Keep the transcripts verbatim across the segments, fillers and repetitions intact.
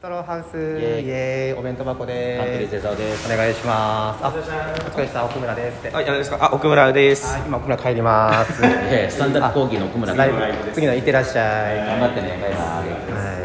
ストローハウスイエーイお弁当箱です。 カントリーゼザオです。 お願いします。あ、お疲れ様、奥村ですって。 あ、やですか。あ、奥村です。 はい、今奥村帰ります。 えー、スタンダップ講義の奥村です。 次のいってらっしゃい。 頑張ってね。バイバイ。 はい。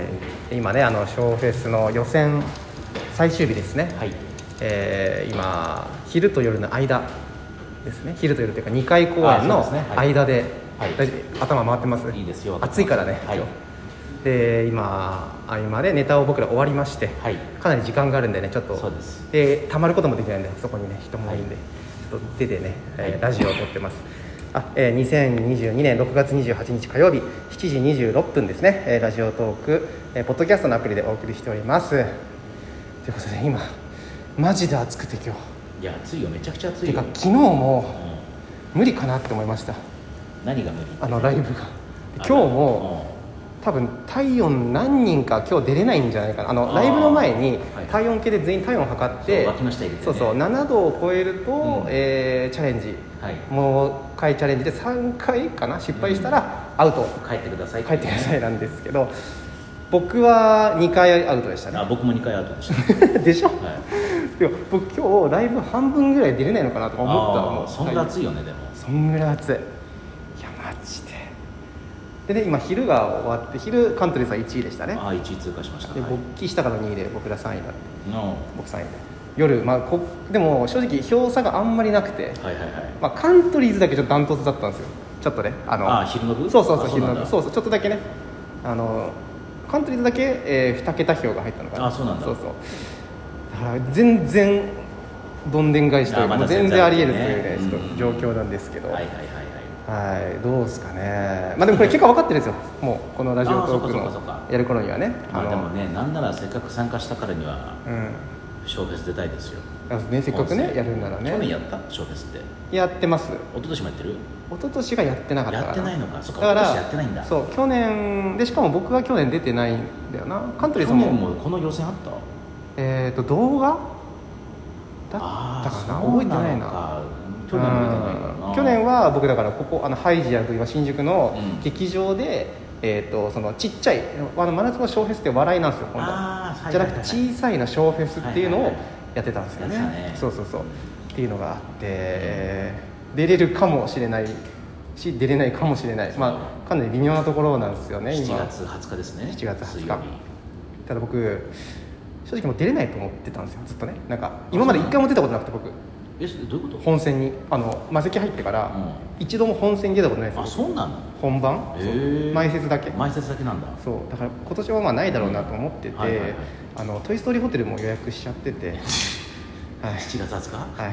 今ね、あのショーフェスの予選最終日ですね。 はい。 えー、今昼と夜の間ですね。昼と夜というかにかい公演の間で、 はい、 大丈夫、頭回ってます？ いいですよ。 暑いからね。はい。で今合間でネタを僕ら終わりまして、はい、かなり時間があるんでね、ちょっとそうです。でたまることもできないんで、そこにね人もいるんで、はい、ちょっと出てね、えー、ラジオを撮ってます。あ、えー、にせんにじゅうにねんろくがつにじゅうはちにち火曜日しちじにじゅうろっぷんですね、えー、ラジオトーク、えー、ポッドキャストのアプリでお送りしております。ということで今マジで暑くて今日。 いや暑いよ、めちゃくちゃ暑いよ。 てか昨日も無理かなって思いました。 何が無理？ あのライブが今日も多分体温何人か今日出れないんじゃないかな。あのライブの前に体温計で全員体温を測って、そうそうななどを超えると、うんえー、チャレンジ、はい、もういっかいチャレンジでさんかいかな失敗したらアウト、うん、 帰ってください帰ってくださいなんですけど、僕はにかいアウトでしたね。 あ、僕もにかいアウトでしたでしょ、はい、いや僕今日ライブ半分ぐらい出れないのかなとか思ったら、もうそんぐらい暑いよね。でもそんぐらい暑い。いやマジででね、今昼が終わって昼カントリーさんいちいでしたね。 ああいちい通過しました。 で、 はい、 勃起したからにいで僕らさんいだって、 no. 僕さんいで夜、まあ、こでも正直票差があんまりなくて、 はいはいはい、 まあ、カントリーズだけちょっとダントツだったんですよ。ちょっとねあのあ昼の部そうそうそう昼の部そうそうちょっとだけねあのカントリーズだけ、えー、にけた票が入ったのかな。 あそうなんだ。 そうそうだから全然どんでん返しというか、まあ、全然あり得るというね、ちょっと状況なんですけど、はいはいはいはい、どうですかね。まあでもこれ結果分かってるんですよ。もうこのラジオトークのやる頃にはね。 まあでもね、なんならせっかく参加したからには、うん、ショーフェス出たいですよ。 ね、せっかくねやるんならね。 去年やったショーフェスってやってます。 一昨年もやってる？ 一昨年がやってなかったから。 やってないのか。そっか、 だから一昨年やってないんだ。 そう去年で、しかも僕は去年出てないんだよな。カントリーさんも去年もこの予選あった？ えっと動画だったかな、覚えてないな。去年も出てないからな。去年は僕だからここあのハイジアという新宿の劇場で、うん、えー、とそのちっちゃいあの真夏のショーフェスって笑いなんですよ。今度はじゃなくて小さいのショーフェスっていうのをやってたんですよね。はいはいはい、そうそうそうっていうのがあって、えー、出れるかもしれないし出れないかもしれない、まあかなり微妙なところなんですよね。今しちがつはつかですね。 しちがつはつか。ただ僕正直もう出れないと思ってたんですよ、ずっとね。なんか今まで一回も出たことなくて、僕えどういうこと？ 本戦にあの魔石入ってから、うん、一度も本戦に出たことないですよ。 あ、そうなの？ 本番、えー、前説だけ前説だけなんだ。 そうだから今年はまあないだろうなと思ってて、うんはいはいはい、あのトイストーリーホテルも予約しちゃっててはい、しちがつはつか、 はい、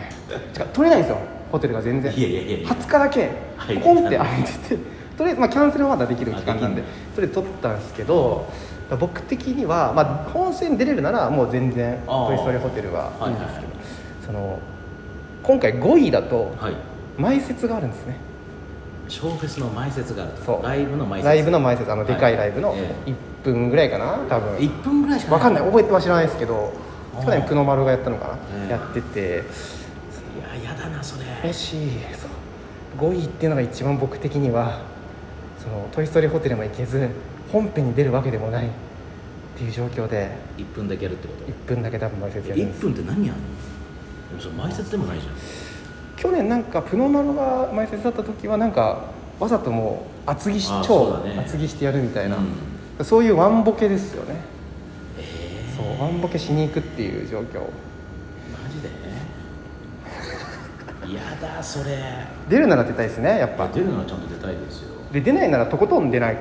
取れないんですよホテルが全然。 いやいやいやいやはつかだけポンって空いてて、とりあえずまあキャンセルはまだできる期間なんでとりあえず取ったんですけど、僕的には、まあ、本戦出れるならもう全然トイストーリーホテルはいいんですけど、はいはいはい、その今回ごいだと前説があるんですね、はい、 ショーフェスの前説がある。 そうライブの前説、 ライブの前説、あのでかいライブのいっぷんぐらいかな、多分いっぷんぐらいしかない、 分かんない、覚えては知らないですけど、去年久野丸がやったのかな、えー、やってて、 いややだなそれ。 もしごいっていうのが一番僕的にはそのトイストーリーホテルも行けず本編に出るわけでもないっていう状況でいっぷんだけやるってこと？ いっぷんだけ多分前説やるんです。 いっぷんって何やるの？でもそれ前説でもないじゃん。 去年なんかプノマロが前説だった時はなんかわざともう厚着し超厚着してやるみたいな、うん、そういうワンボケですよね。えー、そうワンボケしに行くっていう状況。 マジで？やだそれ。出るなら出たいですね、やっぱ。 出るならちゃんと出たいですよ。 で出ないならとことん出ない。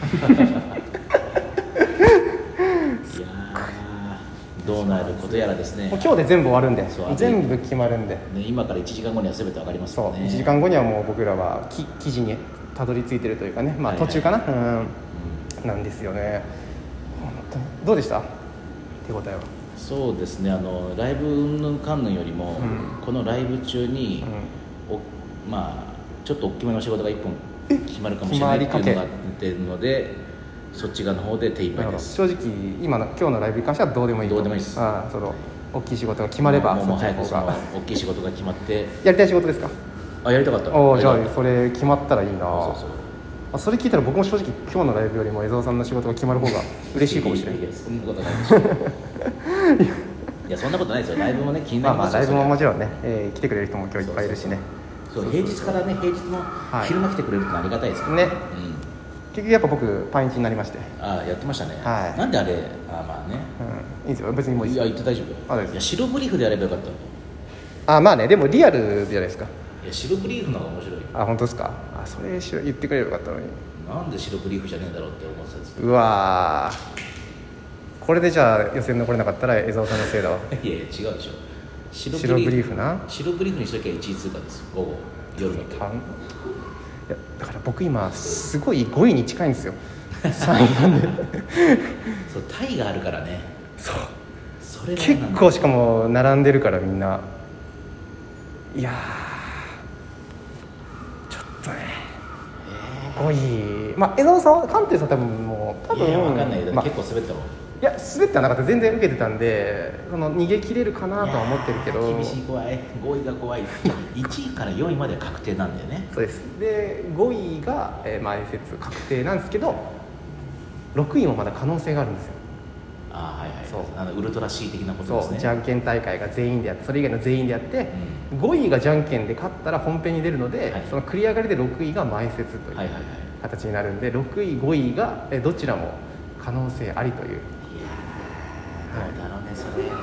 どうなることやらですね。 もう今日で全部終わるんで、全部決まるんで、 ね、今からいちじかんごには全て分かりますよね。 そういちじかんごにはもう僕らはき記事にたどり着いてるというかね、まあ途中かな、はいはい、うん、うん、なんですよね。本当にどうでした手応えは？ そうですね、あのライブ云々かんぬんよりも、うん、このライブ中に、うん、おまあちょっと大きめの仕事がいっぽん決まるかもしれないっていうのが出てるので、そっち側の方で手一杯です。 正直今の今日のライブに関してはどうでもいい。 どうでもいいです。 ああ、その大きい仕事が決まれば、 もうもう早くその大きい仕事が決まってやりたい仕事ですか？ あ、やりたかった。 おじゃあそれ決まったらいいな。そうそうそう。 あそれ聞いたら僕も正直今日のライブよりも江澤さんの仕事が決まる方が嬉しいかもしれない。 いやいやそんなことないでしょいやそんなことないですよ。ライブもね気になりますよ。 まあ、まあライブももちろんね、えー、来てくれる人も今日いっぱいいるしね。 そう平日からね平日の昼間来てくれるってありがたいですからね、 ね、うん、結局やっぱ僕パンイチになりまして。 ああやってましたね、 はい、 なんであれあまあね、 うん、いいですよ別にもういいです。 いや言って大丈夫。 あいや白ブリーフでやればよかったあまあねでもリアルじゃないですか。 いや白ブリーフの方が面白い。 あ本当ですか。あそれ言ってくれればよかったのに。 なんで白ブリーフじゃねえんだろうって思ってたんですけど。 うわこれでじゃあ予選残れなかったら江澤さんのせいだわ。 いやいや違うでしょ。白白ブリーフな白ブリーフにしときゃいちい通過です午後夜の時。いやだから僕今すごいごいに近いんですよさんいなんでそうタイがあるからね。 そうそれが結構しかも並んでるからみんな。いやちょっとね、えー、ごいまあ江澤さんは関係さん多分もう多分いや分かんないけど、 まあ、 結構滑ったもん。 いや滑ってはなかった。全然受けてたんでその逃げ切れるかなとは思ってるけど厳しい怖いごいが怖いいちいからよいまで確定なんだよね。 そうですでごいが、えー、前説確定なんですけどろくいもまだ可能性があるんですよ。 あはいはいそうあのウルトラ C 的なことですね。 そうじゃんけん大会が全員でやってそれ以外の全員でやって、うん、ごいがじゃんけんで勝ったら本編に出るので、はい、その繰り上がりでろくいが前説という形になるんで、ろくいごいがえどちらも可能性ありという。いやーどうだろうねそれ。いや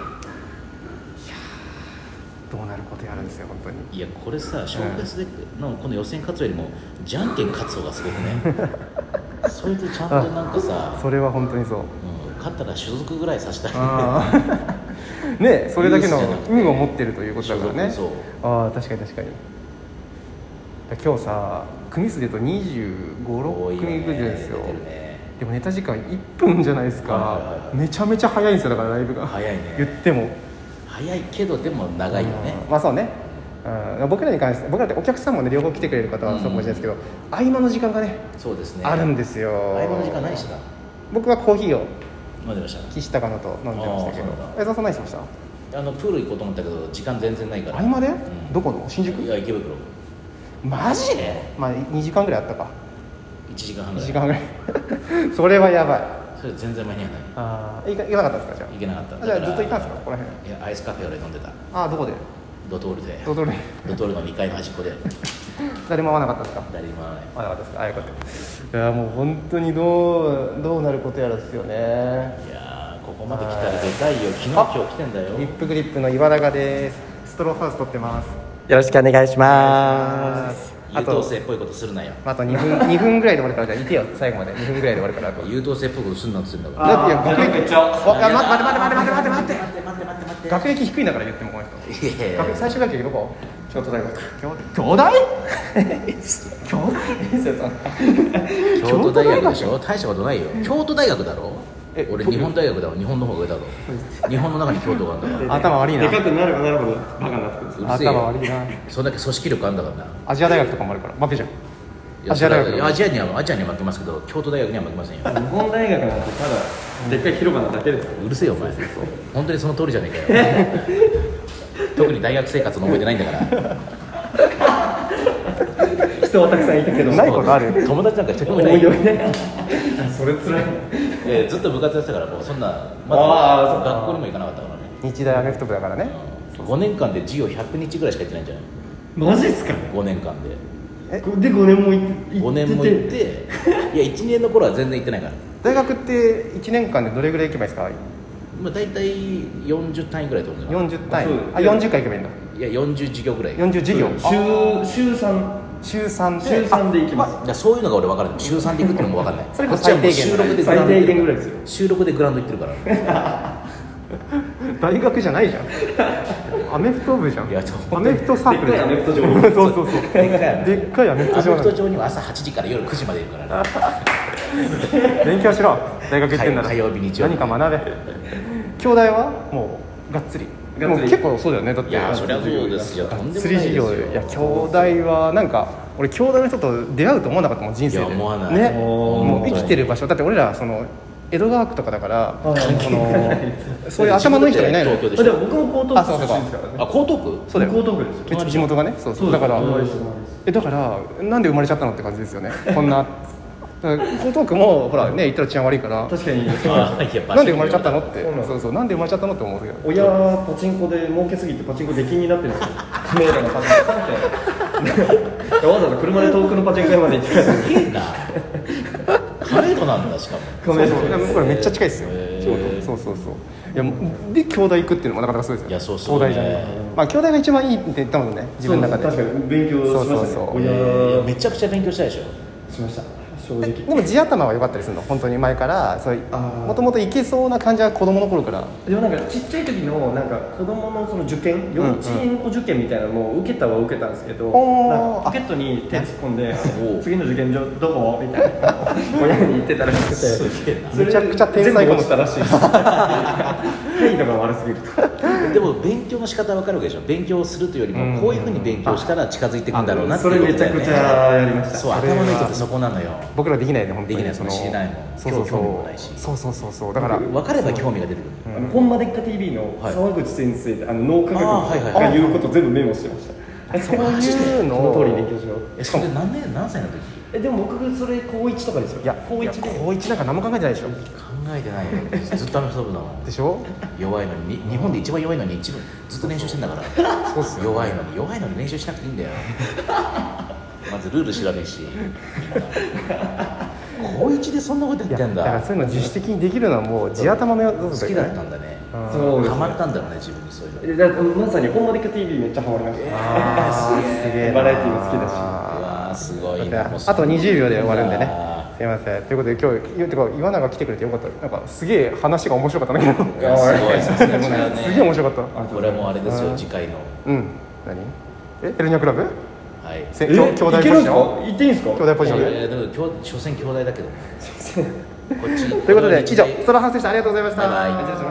どうなることやるんですよ本当に。 いやこれさショーフェスでのこの予選勝つよりもじゃんけん勝つ方がすごくねそれとちゃんとなんかさそれは本当にそう、うん、 勝ったら所属ぐらいさせたいねそれだけの運を持ってるということだからね。 そうああ確かに確かに。今日さ組数で言うとにじゅうご、ろっくみぐらいですよ、ね、でもネタ時間いっぷんじゃないですか、はいはいはい、めちゃめちゃ早いんですよ。だからライブが早いね言っても早いけどでも長いよね、 うん、まあそうね、うん、僕らに関して僕らってお客さんもね両方来てくれる方はそうかもしれないですけど、うん、合間の時間がねそうですねあるんですよ。 合間の時間何してた？ 僕はコーヒーを飲んでました。 岸高野と飲んでましたけど。江澤さん何してました？ あのプール行こうと思ったけど時間全然ないから。 合間で、うん、どこの？新宿？ いや池袋。 マジで？まあにじかんぐらいあったか。 いちじかんはんぐらい。 いちじかんぐらいそれはやばい。 それ全然間に合わない。 ああ行かなかったですか？じゃあ行けなかった。 じゃあずっといたんですかここら辺？ いやアイスカフェ俺飲んでた。 ああどこで？ ドトールで。 ドトールドトールのにかいの端っこで誰も会わなかったですか？ 誰も会わない。 会わなかったですか？あよかった。いやもう本当にどうどうなることやらですよね。 いやここまで来たらでかいよ。昨日今日来てんだよ。 リップグリップの岩永です。ストローハウス撮ってます。 よろしくお願いします。 優等生っぽいことするなよ。 あとにふんにふんぐらいで終わるからじゃあいてよ最後までにふんぐらいで終わるから。あと優等生っぽいことするなって言ってんだから。 だっていや学歴めっちゃ待って待って待って待って待って待って待って待って待って待って学歴低いんだから言ってもこの人。 いやいや学最終学歴どこ？京都大学。京京大？京大？ 京都大学でしょ。大したことないよ。京都大学だろ。俺日本大学だわ。日本の方が上だろ。日本の中に京都があるんだから。 頭悪いな。 でかくなればなるほどバカになってくるんですよ。 頭悪いな。 そんだけ組織力あるんだからな。 アジア大学とかもあるから負けじゃん。 アジア大学アジアにはアジアには負けますけど京都大学には負けませんよ。 日本大学なんてただでっかい広場なだけですよ。 うるせえよお前。本当にその通りじゃねえかよ。特に大学生活の思い出ないんだから。 人はたくさんいたけどないことある？ 友達なんか一人もいない。 それ辛い。 えー、ずっと部活やってたからもうそんなまだ学校にも行かなかったからね。 日大アメフト部だからね。 ごねんかんで授業ひゃくにちぐらいしかやってないんじゃない？ マジっすか？ ごねんかんで。 えでごねんも行ってごねんも行っていやいちねんの頃は全然行ってないから。 大学っていちねんかんでどれぐらい行けばいいですか？ まあ大体よんじゅう単位ぐらいと思う。 よんじゅう単位。あよんじゅっかい行けばいいんだ。 いやよんじゅう授業ぐらい。 よんじゅう授業。 週週さん週さんで週さんで行きます。 いやそういうのが俺分かる。週さんで行くってのも分かんない。 それこそ最低限収録で最低限ぐらいですよ。 収録でグラウンド行ってるから大学じゃないじゃん。アメフト部じゃん。 いやアメフトサークル。 でっかいアメフト場。 そうそうそう。でっかいアメフト場。 アメフト場には朝はちじから夜くじまでいるからね。 勉強しろ。大学行ってんなら。 火曜日日曜日。 何か学べ。兄弟はもうがっつり。もう結構そうだよね。だって。 いやそりゃそうですよ。とんでもないですよ。 釣り事業。いや兄弟はなんか俺兄弟の人と出会うと思わなかったもん人生で。 いや思わない。 ね。もう生きてる場所だって俺らその。江戸川区とかだからそのそういう頭のいい人がいないの。 でも僕も江東区出身ですからね。 あ江東区？ そうだよ。 江東区ですよ。 地元がね。そうそうだからえだからなんで生まれちゃったのって感じですよね。こんな江東区もほらね言ったら治安悪いから確かになんで生まれちゃったのってそうそうなんで生まれちゃったのって思うけど親パチンコで儲けすぎてパチンコ出禁になってるんですよカメラのパチンコわざわざ車で遠くのパチンコ屋まで行ってすげえな亀戸なんだしかも亀戸これめっちゃ近いですよちょうどそうそうそういやで京大行くっていうのもなかなかすごいですよいやそうそう、 ね、東大じゃないまあ京大が一番いいって言ったもんね自分の中で確かに勉強しましたねそうそうそう親めちゃくちゃ勉強したでしょしました正直でも地頭は良かったりするの本当に前からもともといけそうな感じは子供の頃からでもなんかちっちゃい時のなんか子供のその受験幼稚園お受験みたいなのも受けたは受けたんですけど、 うん、 なんかポケットに手突っ込んで次の受験場どこみたいな親に言ってたらしくてめちゃくちゃ天才かもしたらしいです態度が悪すぎるとでも勉強の仕方わかるわけでしょ勉強するというよりもこういうふうに勉強したら近づいていくんだろうなっていうことだよねそれめちゃくちゃやりましたそう頭のいい人ってそこなのよ僕らできないね本当にできないその知れないもんそうそうそう興味もないしそうそうそうそうだから分かれば興味が出てくるあの本間でっか ティービー の沢口先生ってあの脳科学あーはいはいが言うこと全部メモしてましたそういうのその通りに勉強しようえそれ何年何歳の時えでも僕それ高いちとかですよいや高いちで高一なんか何も考えてないでしょ考えてないよずっとアメフト部だもんでしょ弱いのに日本で一番弱いのに一番ずっと練習してんだからそうっすよ弱いのに弱いのに練習しなくていいんだよまずルール知らねえし高一でそんなことやってんだだからそういうの自主的にできるのはもう地頭の好きだったんだねそうハマったんだろうね自分にそういうのだからまさに本間でっか ティービー めっちゃハマりましたあーすげえバラエティーも好きだしうわーすごいだなってあとにじゅうびょうで終わるんでねあすいませんということで今日てか岩永来てくれてよかったなんかすげえ話が面白かったんだけどーいやすごいさすがにねすげえ面白かったこれはもうあれですよ次回のうん何えヘルニアクラブはいせ兄兄弟ポジション行っていいんですか兄弟ポジションでいやいやでも兄所詮兄弟だけどこっちということで以上その反省してありがとうございましたバイバイ